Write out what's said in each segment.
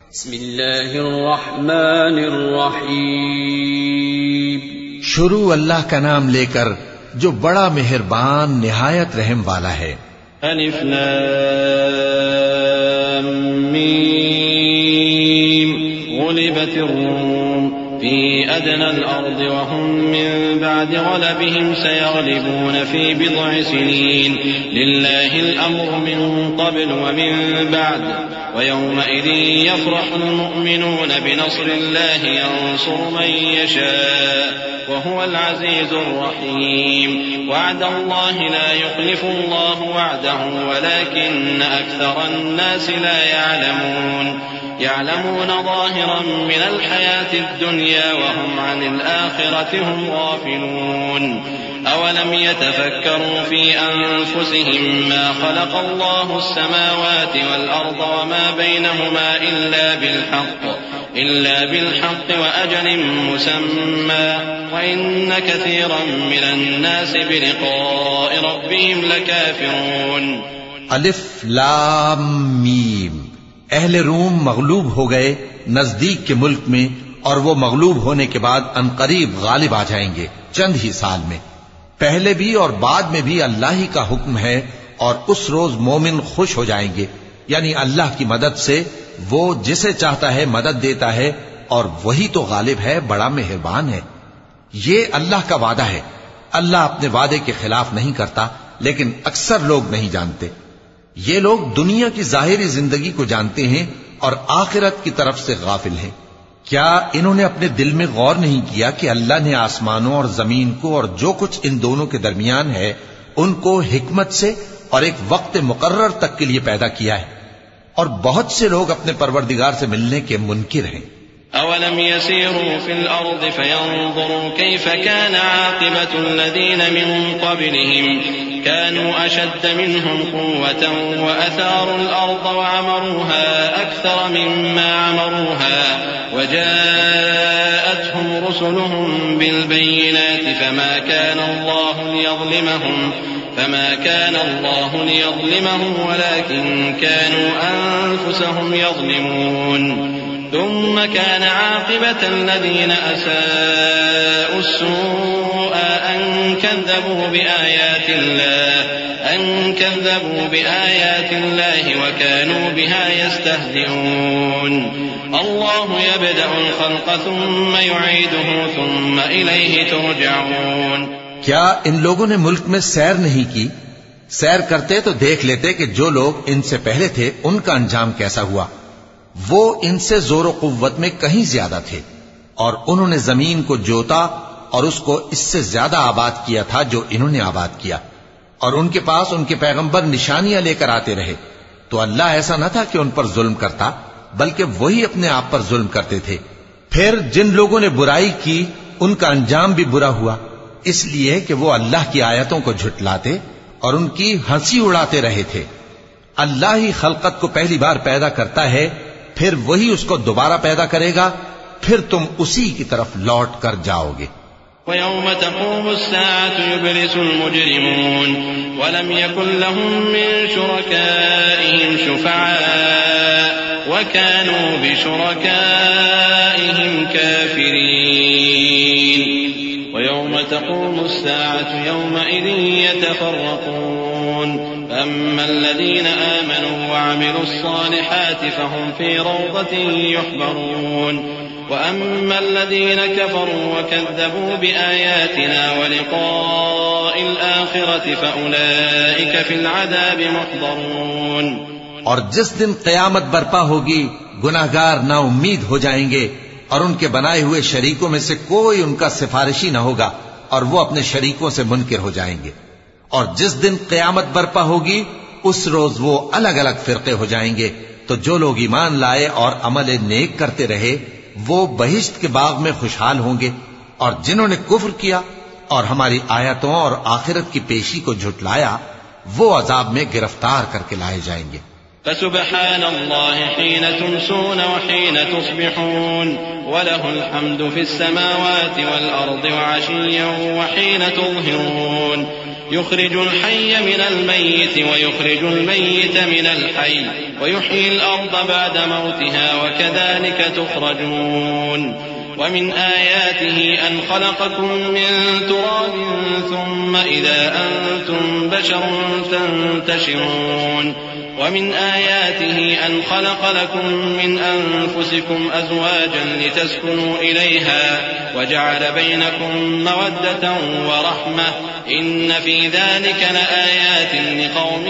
بسم اللہ الرحمن الرحیم. شروع اللہ کا نام لے کر جو بڑا مہربان نہایت رحم والا ہے. الف لام میم. غلبت الروم في أدنى الأرض وهم من بعد غلبهم سيغلبون في بضع سنين لله الأمر من قبل ومن بعد ويومئذ يفرح المؤمنون بنصر الله ينصر من يشاء وهو العزيز الرحيم. وعد الله لا يخلف الله وعده ولكن أكثر الناس لا يعلمون ظاهرا من الحياة الدنيا وهم عن الآخرة هم غافلون. أولم يتفكروا في أنفسهم ما خلق الله السماوات والأرض وما بينهما إلا بالحق وأجل مسمى وإن كثيرا من الناس بلقاء ربهم لكافرون. الف لام میم. اہل روم مغلوب ہو گئے نزدیک کے ملک میں، اور وہ مغلوب ہونے کے بعد عنقریب غالب آ جائیں گے چند ہی سال میں. پہلے بھی اور بعد میں بھی اللہ ہی کا حکم ہے، اور اس روز مومن خوش ہو جائیں گے، یعنی اللہ کی مدد سے وہ جسے چاہتا ہے مدد دیتا ہے، اور وہی تو غالب ہے، بڑا مہربان ہے. یہ اللہ کا وعدہ ہے. اللہ اپنے وعدے کے خلاف نہیں کرتا، لیکن اکثر لوگ نہیں جانتے. یہ لوگ دنیا کی ظاہری زندگی کو جانتے ہیں اور آخرت کی طرف سے غافل ہیں. کیا انہوں نے اپنے دل میں غور نہیں کیا کہ اللہ نے آسمانوں اور زمین کو اور جو کچھ ان دونوں کے درمیان ہے ان کو حکمت سے اور ایک وقت مقرر تک کے لیے پیدا کیا ہے، اور بہت سے لوگ اپنے پروردگار سے ملنے کے منکر ہیں. أولم يسيروا في الأرض فينظروا كيف كان عاقبة الذين من قبلهم كانوا أشد منهم قوة وأثاروا الأرض وعمروها أكثر مما عمروها وجاءتهم رسلهم بالبينات فما كان الله ليظلمهم ولكن كانوا أنفسهم يظلمون. ثم كان عاقبة الذين أساءوا السوء أن كذبوا بآيات الله وكانوا بها يستهزئون. الله يبدأ الخلق ثم يعيده ثم إليه ترجعون. کیا ان لوگوں نے ملک میں سیر نہیں کی؟ سیر کرتے تو دیکھ لیتے کہ جو لوگ ان سے پہلے تھے ان کا انجام کیسا ہوا. وہ ان سے زور و قوت میں کہیں زیادہ تھے، اور انہوں نے زمین کو جوتا اور اس کو اس سے زیادہ آباد کیا تھا جو انہوں نے آباد کیا، اور ان کے پاس ان کے پیغمبر نشانیاں لے کر آتے رہے. تو اللہ ایسا نہ تھا کہ ان پر ظلم کرتا، بلکہ وہی اپنے آپ پر ظلم کرتے تھے. پھر جن لوگوں نے برائی کی ان کا انجام بھی برا ہوا، اس لیے کہ وہ اللہ کی آیتوں کو جھٹلاتے اور ان کی ہنسی اڑاتے رہے تھے. اللہ ہی خلقت کو پہلی بار پیدا کرتا ہے، پھر وہی اس کو دوبارہ پیدا کرے گا، پھر تم اسی کی طرف لوٹ کر جاؤ گے. وَيَوْمَ تَقُومُ السَّاعَةُ يُبْلِسُ الْمُجْرِمُونَ وَلَمْ يَكُنْ لَهُم مِّن شُرَكَائِهِمْ شُفَعَاءُ وَكَانُوا بِشُرَكَائِهِمْ كَافِرِينَ. وَيَوْمَ تَقُومُ السَّاعَةُ يَوْمَئِذٍ يَتَفَرَّقُونَ. أما الذين آمنوا وعملوا الصالحات فهم في روضة يحبرون وأما الذين كفروا وكذبوا بآياتنا ولقاء الآخرة فأولئك في العذاب محضرون. اور جس دن قیامت برپا ہوگی گناہگار نا امید ہو جائیں گے، اور ان کے بنائے ہوئے شریکوں میں سے کوئی ان کا سفارشی نہ ہوگا، اور وہ اپنے شریکوں سے منکر ہو جائیں گے. اور جس دن قیامت برپا ہوگی اس روز وہ الگ الگ فرقے ہو جائیں گے. تو جو لوگ ایمان لائے اور عمل نیک کرتے رہے وہ بہشت کے باغ میں خوشحال ہوں گے، اور جنہوں نے کفر کیا اور ہماری آیتوں اور آخرت کی پیشی کو جھٹلایا وہ عذاب میں گرفتار کر کے لائے جائیں گے. فسبحان الله حين تمسون وحين تصبحون وله الحمد في السماوات والأرض وعشيا وحين تظهرون. يخرج الحي من الميت ويخرج الميت من الحي ويحيي الأرض بعد موتها وكذلك تخرجون ومن آياته أن خلقكم من تراب ثم إذا أنتم بشر تنتشرون ومن آياته أن خلق لكم من أنفسكم أزواجا لتسكنوا إليها وجعل بينكم مودة ورحمة إن في ذلك لآيات لقوم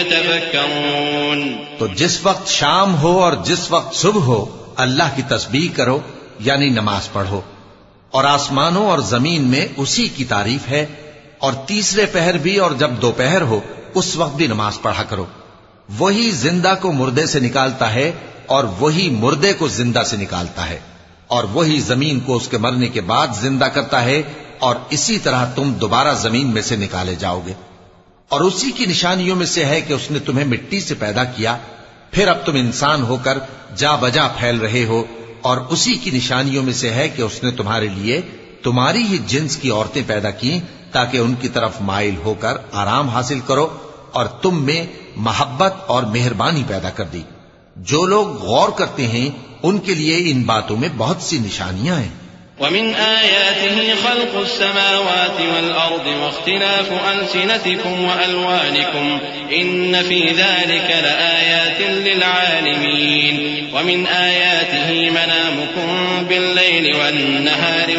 يتفكرون. تو جس وقت شام ہو اور جس وقت صبح ہو اللہ کی تسبیح کرو یعنی نماز پڑھو، اور آسمانوں اور زمین میں اسی کی تعریف ہے، اور تیسرے پہر بھی اور جب دوپہر ہو اس وقت بھی نماز پڑھا کرو. وہی زندہ کو مردے سے نکالتا ہے اور وہی مردے کو زندہ سے نکالتا ہے، اور وہی زمین کو اس کے مرنے کے بعد زندہ کرتا ہے، اور اسی طرح تم دوبارہ زمین میں سے نکالے جاؤ گے. اور اسی کی نشانیوں میں سے ہے کہ اس نے تمہیں مٹی سے پیدا کیا، پھر اب تم انسان ہو کر جا بجا پھیل رہے ہو. اور اسی کی نشانیوں میں سے ہے کہ اس نے تمہارے لیے تمہاری ہی جنس کی عورتیں پیدا کی تاکہ ان کی طرف مائل ہو کر آرام حاصل کرو، اور تم میں محبت اور مہربانی پیدا کر دی. جو لوگ غور کرتے ہیں ان کے لیے ان باتوں میں بہت سی نشانیاں ہیں. ومن آياته خلق السماوات والأرض واختلاف ألسنتكم وألوانكم إن في ذلك لآيات للعالمين. ومن آياته منامكم بالليل والنهار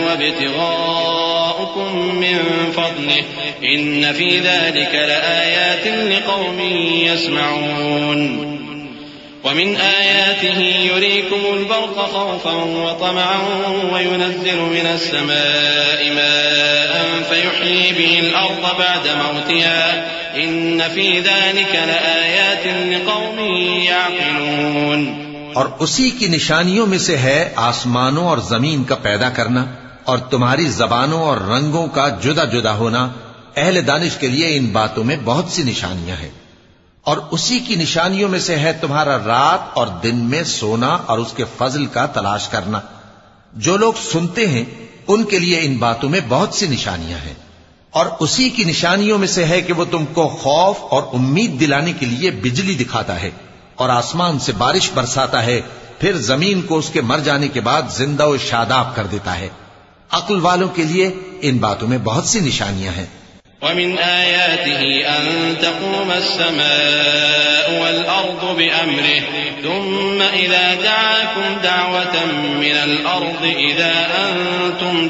وابتغاؤكم من فضله إن في ذلك لآيات لقوم يسمعون. ومن آياته يريكم البرق خوفا وطمعا وينزل من السماء ماء فيحيي به الأرض بعد موتها إن في ذلك لآيات لقوم يعقلون. اور اسی کی نشانیوں میں سے ہے آسمانوں اور زمین کا پیدا کرنا اور تمہاری زبانوں اور رنگوں کا جدا جدا ہونا. اہل دانش کے لیے ان باتوں میں بہت سی نشانیاں ہیں. اور اسی کی نشانیوں میں سے ہے تمہارا رات اور دن میں سونا اور اس کے فضل کا تلاش کرنا. جو لوگ سنتے ہیں ان کے لیے ان باتوں میں بہت سی نشانیاں ہیں. اور اسی کی نشانیوں میں سے ہے کہ وہ تم کو خوف اور امید دلانے کے لیے بجلی دکھاتا ہے اور آسمان سے بارش برساتا ہے، پھر زمین کو اس کے مر جانے کے بعد زندہ و شاداب کر دیتا ہے. عقل والوں کے لیے ان باتوں میں بہت سی نشانیاں ہیں. ومن آياته أن تقوم السماء والأرض بأمره ثم إذا دعاكم دعوة من الأرض إذا أنتم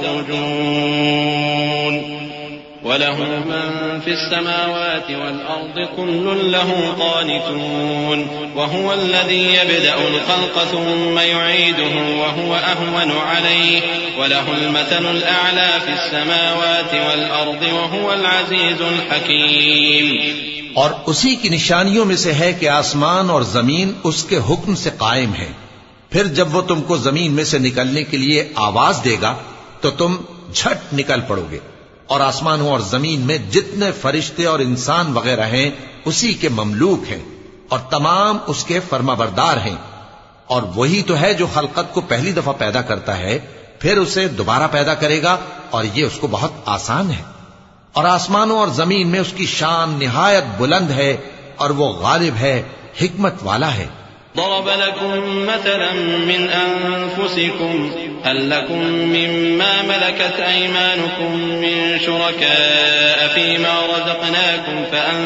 تخرجون وله من في السماوات والأرض كل له قانتون وهو الذي يبدأ الخلق ثم يعيده وهو أهون عليه وله المثل الأعلى في السماوات والأرض وهو العزيز الحكيم. اور اسی کی نشانیوں میں سے ہے کہ آسمان اور زمین اس کے حکم سے قائم ہے. پھر جب وہ تم کو زمین میں سے نکلنے کے لیے آواز دے گا تو تم جھٹ نکل پڑو گے. اور آسمانوں اور زمین میں جتنے فرشتے اور انسان وغیرہ ہیں اسی کے مملوک ہیں اور تمام اس کے فرما بردار ہیں. اور وہی تو ہے جو خلقت کو پہلی دفعہ پیدا کرتا ہے پھر اسے دوبارہ پیدا کرے گا، اور یہ اس کو بہت آسان ہے. اور آسمانوں اور زمین میں اس کی شان نہایت بلند ہے اور وہ غالب ہے، حکمت والا ہے. ضرب لكم مثلا من أنفسكم هل لكم مما ملكت أيمانكم من شركاء فيما رزقناكم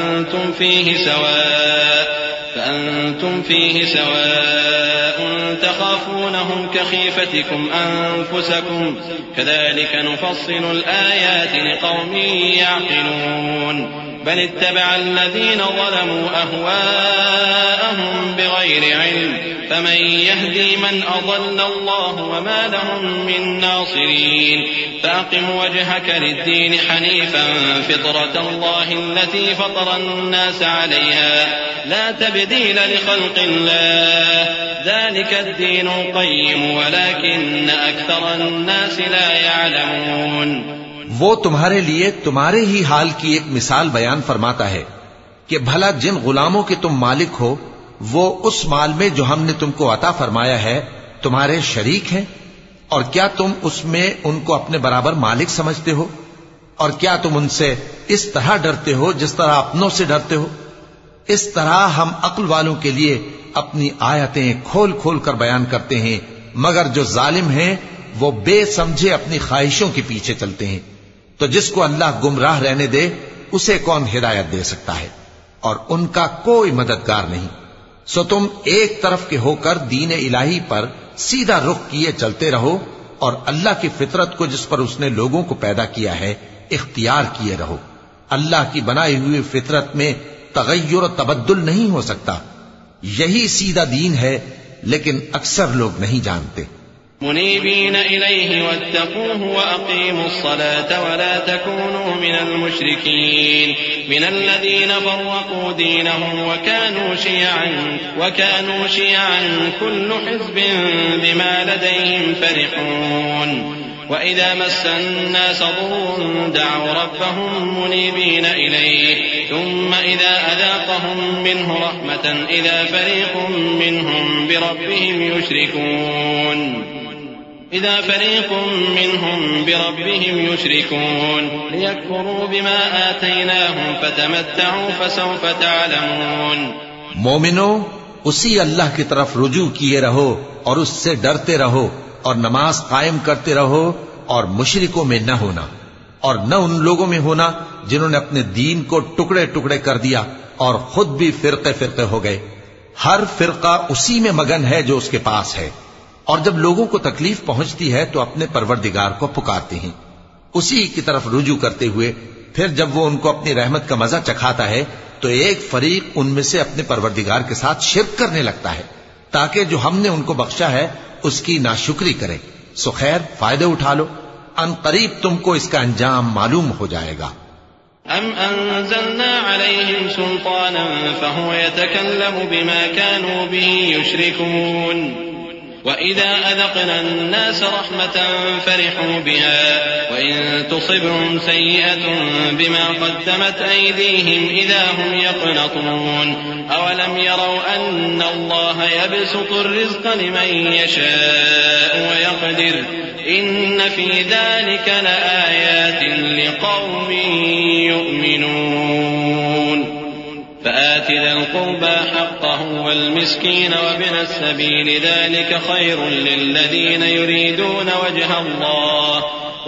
فأنتم فيه سواء تخافونهم كخيفتكم أنفسكم كذلك نفصل الآيات لقوم يعقلون. بل اتبع الذين ظلموا أهواءهم بغير علم فمن يهدي من أضل الله وما لهم من ناصرين. فأقم وجهك للدين حنيفا فطرة الله التي فطر الناس عليها لا تبديل لخلق الله ذلك الدين القيم ولكن أكثر الناس لا يعلمون. وہ تمہارے لیے تمہارے ہی حال کی ایک مثال بیان فرماتا ہے کہ بھلا جن غلاموں کے تم مالک ہو وہ اس مال میں جو ہم نے تم کو عطا فرمایا ہے تمہارے شریک ہیں، اور کیا تم اس میں ان کو اپنے برابر مالک سمجھتے ہو؟ اور کیا تم ان سے اس طرح ڈرتے ہو جس طرح اپنوں سے ڈرتے ہو؟ اس طرح ہم عقل والوں کے لیے اپنی آیتیں کھول کھول کر بیان کرتے ہیں، مگر جو ظالم ہیں وہ بے سمجھے اپنی خواہشوں کے پیچھے چلتے ہیں۔ تو جس کو اللہ گمراہ رہنے دے اسے کون ہدایت دے سکتا ہے، اور ان کا کوئی مددگار نہیں۔ سو تم ایک طرف کے ہو کر دین الہی پر سیدھا رخ کیے چلتے رہو، اور اللہ کی فطرت کو جس پر اس نے لوگوں کو پیدا کیا ہے اختیار کیے رہو۔ اللہ کی بنائی ہوئی فطرت میں تغیر و تبدل نہیں ہو سکتا، یہی سیدھا دین ہے، لیکن اکثر لوگ نہیں جانتے۔ منيبين إليه واتقوه وأقيموا الصلاة ولا تكونوا من المشركين من الذين فرقوا دينهم وكانوا شيعا كل حزب بما لديهم فرحون وإذا مس الناس ضر دعوا ربهم منيبين إليه ثم إذا أذاقهم منه رحمة إذا فريق منهم بربهم يشركون ليكفروا بما آتيناهم فتمتعوا فسوف تعلمون۔ مومنو، اسی اللہ کی طرف رجوع کیے رہو اور اس سے ڈرتے رہو، اور نماز قائم کرتے رہو، اور مشرکوں میں نہ ہونا، اور نہ ان لوگوں میں ہونا جنہوں نے اپنے دین کو ٹکڑے ٹکڑے کر دیا اور خود بھی فرقے فرقے ہو گئے۔ ہر فرقہ اسی میں مگن ہے جو اس کے پاس ہے، اور جب لوگوں کو تکلیف پہنچتی ہے تو اپنے پروردگار کو پکارتے ہیں، اسی کی طرف رجوع کرتے ہوئے پھر جب وہ ان کو اپنی رحمت کا مزہ چکھاتا ہے تو ایک فریق ان میں سے اپنے پروردگار کے ساتھ شرک کرنے لگتا ہے تاکہ جو ہم نے ان کو بخشا ہے اس کی ناشکری کرے۔ سو خیر، فائدے اٹھا لو، ان قریب تم کو اس کا انجام معلوم ہو جائے گا۔ أَمْ أَنزَلْنَا عَلَيْهِمْ سُلْطَانًا فَهُوَ يَتَكَلَّمُ بِمَا كَانُوا بِهِ يُشْرِكُونَ وَإِذَا أَذَقْنَا النَّاسَ رَحْمَةً فَرِحُوا بِهَا وَإِن تُصِبْهُمْ سَيِّئَةٌ بِمَا قَدَّمَتْ أَيْدِيهِمْ إِذَا هُمْ يَقْنَطُونَ أَوَلَمْ يَرَوْا أَنَّ اللَّهَ يَبْسُطُ الرِّزْقَ لِمَن يَشَاءُ وَيَقْدِرُ إِنَّ فِي ذَلِكَ لَآيَاتٍ لِقَوْمٍ يُؤْمِنُونَ فآت ذا القربى حقه والمسكين وابن السبيل ذلك خير للذين يريدون وجه الله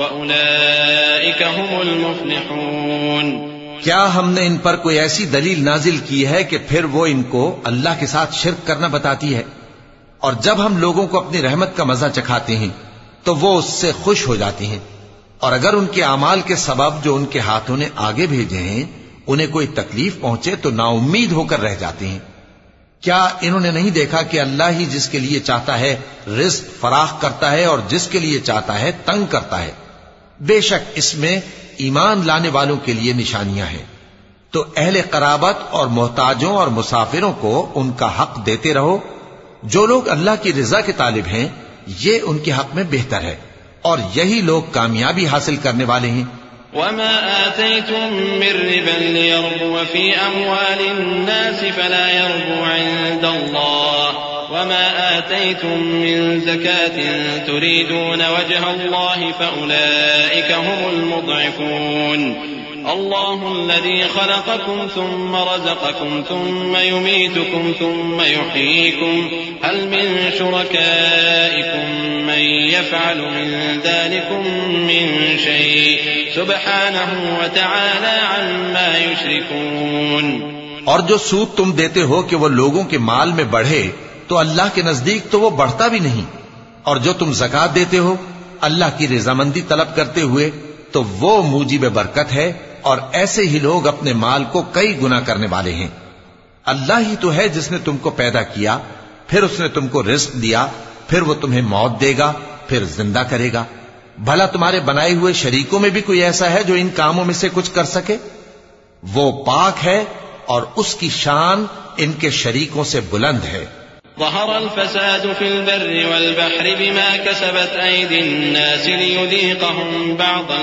وأولئك هم المفلحون۔ کیا ہم نے ان پر کوئی ایسی دلیل نازل کی ہے کہ پھر وہ ان کو اللہ کے ساتھ شرک کرنا بتاتی ہے؟ اور جب ہم لوگوں کو اپنی رحمت کا مزہ چکھاتے ہیں تو وہ اس سے خوش ہو جاتی ہیں، اور اگر ان کے اعمال کے سبب جو ان کے ہاتھوں نے آگے بھیجے ہیں انہیں کوئی تکلیف پہنچے تو نا امید ہو کر رہ جاتے ہیں۔ کیا انہوں نے نہیں دیکھا کہ اللہ ہی جس کے لیے چاہتا ہے رزق فراخ کرتا ہے اور جس کے لیے چاہتا ہے تنگ کرتا ہے؟ بے شک اس میں ایمان لانے والوں کے لیے نشانیاں ہیں۔ تو اہل قرابت اور محتاجوں اور مسافروں کو ان کا حق دیتے رہو۔ جو لوگ اللہ کی رضا کے طالب ہیں یہ ان کے حق میں بہتر ہے، اور یہی لوگ کامیابی حاصل کرنے والے ہیں۔ وما آتيتم من ربا ليربو في أموال الناس فلا يربو عند الله وما آتيتم من زكاة تريدون وجه الله فأولئك هم المضعفون۔ الله الذي خلقكم ثم رزقكم ثم يميتكم ثم يحييكم هل من شركائكم من يفعل من ذلكم من شيء سبحانه وتعالى عما يشركون۔ اور جو سود تم دیتے ہو کہ وہ لوگوں کے مال میں بڑھے تو اللہ کے نزدیک تو وہ بڑھتا بھی نہیں، اور جو تم زکوٰۃ دیتے ہو اللہ کی رضامندی طلب کرتے ہوئے تو وہ موجب برکت ہے، اور ایسے ہی لوگ اپنے مال کو کئی گنا کرنے والے ہیں۔ اللہ ہی تو ہے جس نے تم کو پیدا کیا، پھر اس نے تم کو رزق دیا، پھر وہ تمہیں موت دے گا، پھر زندہ کرے گا۔ بھلا تمہارے بنائے ہوئے شریکوں میں بھی کوئی ایسا ہے جو ان کاموں میں سے کچھ کر سکے؟ وہ پاک ہے اور اس کی شان ان کے شریکوں سے بلند ہے۔ ظهر الفساد في البر والبحر بما كسبت أيدي الناس ليذيقهم بعض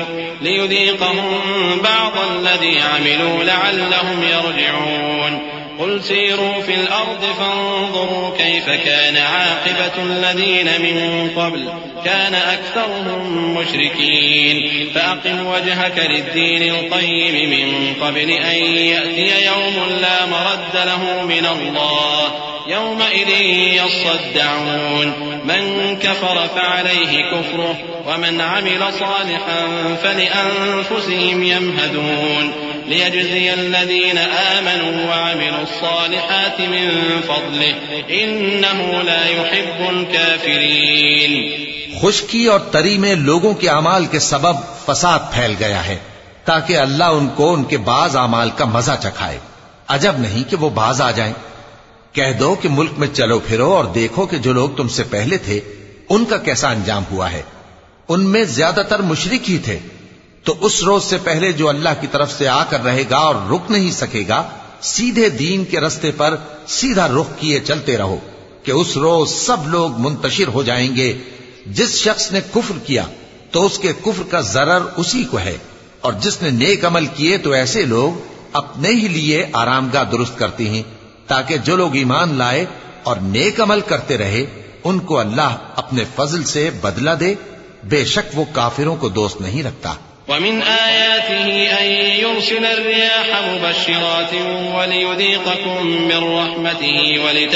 الذي عملوا لعلهم يرجعون قل سيروا في الأرض فانظروا كيف كان عاقبة الذين من قبل كان أكثرهم مشركين فأقم وجهك للدين القيم من قبل أن يأتي يوم لا مرد له من الله يومئذ يصدعون من كفر فعليه كفره ومن عمل صالحا فلأنفسهم يمهدون ليجزي الذين آمنوا وعملوا الصالحات من فضله إنه لا يحب الكافرين. خشکی اور تری میں لوگوں کے اعمال کے سبب فساد پھیل گیا ہے تاکہ اللہ ان کو ان کے بعض اعمال کا مزہ چکھائے. عجب نہیں کہ وہ باز آ جائیں. کہہ دو کہ ملک میں چلو پھرو اور دیکھو کہ جو لوگ تم سے پہلے تھے ان کا کیسا انجام ہوا ہے. ان میں زیادہ تر مشرک ہی تھے. تو اس روز سے پہلے جو اللہ کی طرف سے آ کر رہے گا اور رک نہیں سکے گا سیدھے دین کے رستے پر سیدھا رخ کیے چلتے رہو کہ اس روز سب لوگ منتشر ہو جائیں گے. جس شخص نے کفر کیا تو اس کے کفر کا ضرر اسی کو ہے اور جس نے نیک عمل کیے تو ایسے لوگ اپنے ہی لیے آرامگاہ درست کرتے ہیں تاکہ جو لوگ ایمان لائے اور نیک عمل کرتے رہے ان کو اللہ اپنے فضل سے بدلہ دے. بے شک وہ کافروں کو دوست نہیں رکھتا. ومن آياته أن يرسل الرياح مبشرات وليذيقكم من رحمته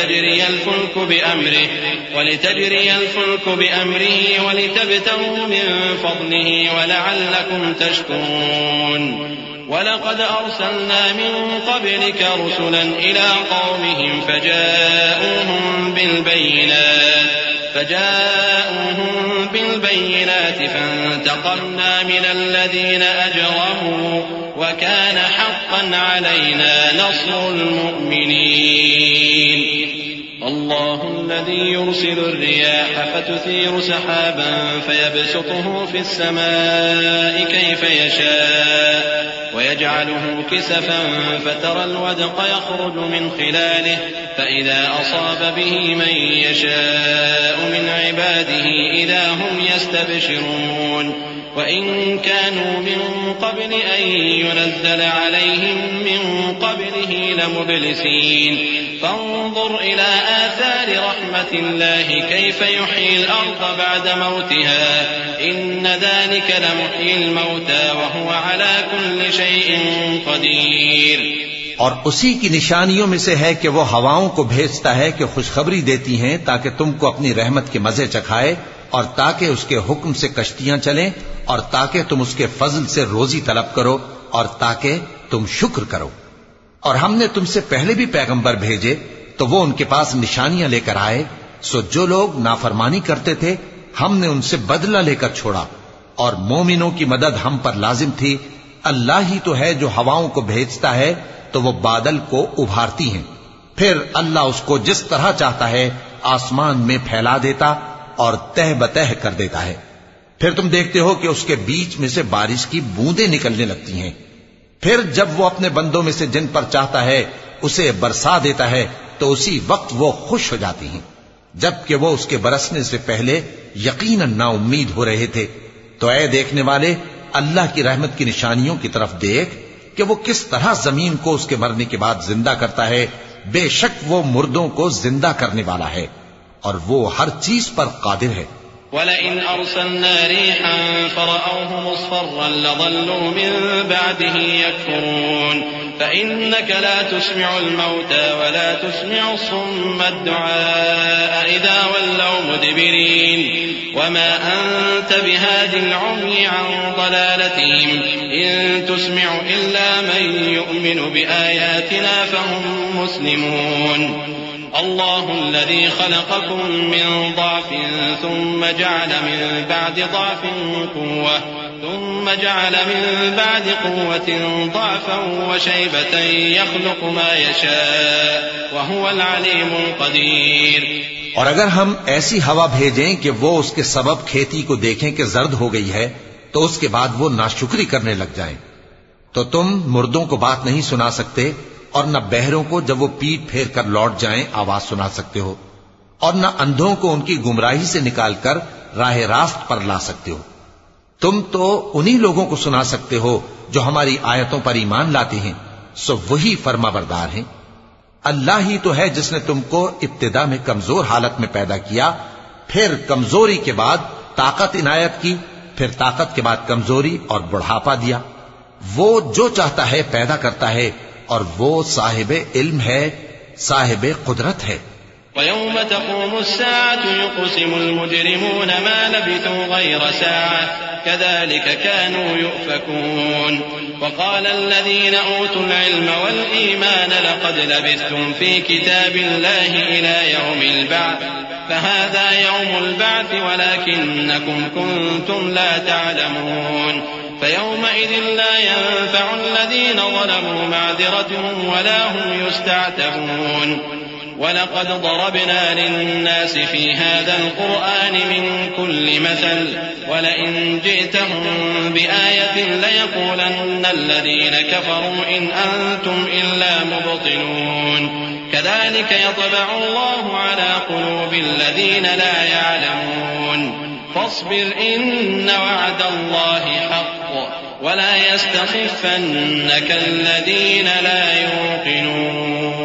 ولتجري الفلك بأمره ولتبتغوا من فضله ولعلكم تشكرون. ولقد أرسلنا من قبلك رسلا إلى قومهم فجاءوهم بالبينات فانتقمنا من الذين أجرموا وكان حقا علينا نصر المؤمنين. الله الذي يرسل الرياح فتثير سحابا فيبسطه في السماء كيف يشاء ويجعله كسفا فترى الودق يخرج من خلاله فإذا أصاب به من يشاء من عباده إذا هم يستبشرون. وإن كانوا من قبل أن ينزل عليهم من قبله لمبلسين. فانظر إلى آثار رحمة الله كيف يحيي الأرض بعد موتها إن ذلك لمحيي الموتى وهو على كل شيء قدير. اور اسی کی نشانیوں میں سے ہے کہ وہ ہواؤں کو بھیجتا ہے کہ خوشخبری دیتی ہیں تاکہ تم کو اپنی رحمت کے مزے چکھائے اور تاکہ اس کے حکم سے کشتیاں چلیں اور تاکہ تم اس کے فضل سے روزی طلب کرو اور تاکہ تم شکر کرو. اور ہم نے تم سے پہلے بھی پیغمبر بھیجے تو وہ ان کے پاس نشانیاں لے کر آئے. سو جو لوگ نافرمانی کرتے تھے ہم نے ان سے بدلہ لے کر چھوڑا اور مومنوں کی مدد ہم پر لازم تھی. اللہ ہی تو ہے جو ہواؤں کو بھیجتا ہے تو وہ بادل کو ابھارتی ہیں پھر اللہ اس کو جس طرح چاہتا ہے آسمان میں پھیلا دیتا اور تہ بتہ کر دیتا ہے. پھر تم دیکھتے ہو کہ اس کے بیچ میں سے بارش کی بوندیں نکلنے لگتی ہیں. پھر جب وہ اپنے بندوں میں سے جن پر چاہتا ہے اسے برسا دیتا ہے تو اسی وقت وہ خوش ہو جاتی ہیں جبکہ وہ اس کے برسنے سے پہلے یقیناً نا امید ہو رہے تھے. تو اے دیکھنے والے اللہ کی رحمت کی نشانیوں کی طرف دیکھ کہ وہ کس طرح زمین کو اس کے مرنے کے بعد زندہ کرتا ہے. بے شک وہ مردوں کو زندہ کرنے والا ہے اور وہ ہر چیز پر قادر ہے. وَلَئِنْ أَرْسَلْنَا رِيحًا فَرَأَوْهُ مُصْفَرًّا لَظَلُّوا مِن بَعْدِهِ يَكْفُرُونَ فَإِنَّكَ لَا تُسْمِعُ الْمَوْتَى وَلَا تُسْمِعُ الصُّمَّ الدُّعَاءَ إِذَا وَلَّوْا مُدْبِرِينَ وَمَا أَنْتَ بِهَادِ الْعُمْيِ عَنْ ضَلَالَتِهِمْ إِن تُسْمِعُ إِلَّا مَن يُؤْمِنُ بِآيَاتِنَا فَهُم مُسْلِمُونَ. الله الذي خلقكم من ضعف ثم جعل من بعد ضعف قوة ثم جعل من بعد قوة ضعفا وشيبة يخلق ما يشاء وهو العليم القدير. اور اگر ہم ایسی ہوا بھیجیں کہ وہ اس کے سبب کھیتی کو دیکھیں کہ زرد ہو گئی ہے تو اس کے بعد وہ ناشکری کرنے لگ جائیں تو تم مردوں کو بات نہیں سنا سکتے اور نہ بہروں کو جب وہ پیٹ پھیر کر لوٹ جائیں آواز سنا سکتے ہو اور نہ اندھوں کو ان کی گمراہی سے نکال کر راہ راست پر لا سکتے ہو. تم تو انہی لوگوں کو سنا سکتے ہو جو ہماری آیتوں پر ایمان لاتے ہیں. سو وہی فرما بردار ہیں. اللہ ہی تو ہے جس نے تم کو ابتدا میں کمزور حالت میں پیدا کیا، پھر کمزوری کے بعد طاقت عنایت کی، پھر طاقت کے بعد کمزوری اور بڑھاپا دیا۔ وہ جو چاہتا ہے پیدا کرتا ہے، اور وہ صاحب علم ہے، صاحب قدرت ہے۔ ويوم تقوم الساعة يقسم المجرمون ما لبثوا غير ساعة كذلك كانوا يؤفكون وقال الذين أوتوا العلم والإيمان لقد لبثتم في كتاب الله إلى يوم البعث فهذا يوم البعث ولكنكم كنتم لا تعلمون فيومئذ لا ينفع الذين ظلموا معذرتهم ولا هم يستعتبون ولقد ضربنا للناس في هذا القرآن من كل مثل ولئن جئتهم بآية ليقولن الذين كفروا إن أنتم إلا مبطلون كذلك يطبع الله على قلوب الذين لا يعلمون فاصبر إن وعد الله حق ولا يستخفنك الذين لا يوقنون۔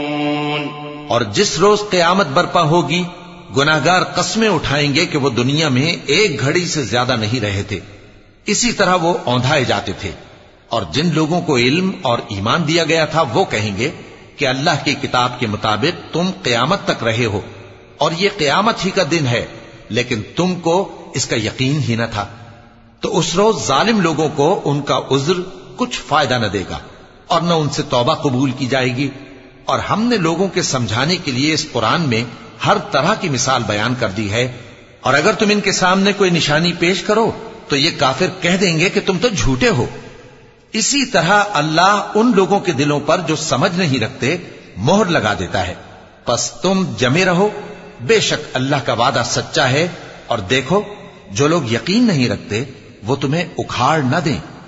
اور جس روز قیامت برپا ہوگی گناہگار قسمیں اٹھائیں گے کہ وہ دنیا میں ایک گھڑی سے زیادہ نہیں رہے تھے، اسی طرح وہ اوندھائے جاتے تھے۔ اور جن لوگوں کو علم اور ایمان دیا گیا تھا وہ کہیں گے کہ اللہ کی کتاب کے مطابق تم قیامت تک رہے ہو، اور یہ قیامت ہی کا دن ہے، لیکن تم کو اس کا یقین ہی نہ تھا۔ تو اس روز ظالم لوگوں کو ان کا عذر کچھ فائدہ نہ دے گا، اور نہ ان سے توبہ قبول کی جائے گی۔ اور ہم نے لوگوں کے سمجھانے کے لیے اس قرآن میں ہر طرح کی مثال بیان کر دی ہے، اور اگر تم ان کے سامنے کوئی نشانی پیش کرو تو یہ کافر کہہ دیں گے کہ تم تو جھوٹے ہو۔ اسی طرح اللہ ان لوگوں کے دلوں پر جو سمجھ نہیں رکھتے مہر لگا دیتا ہے۔ پس تم جمے رہو، بے شک اللہ کا وعدہ سچا ہے، اور دیکھو جو لوگ یقین نہیں رکھتے وہ تمہیں اکھاڑ نہ دیں۔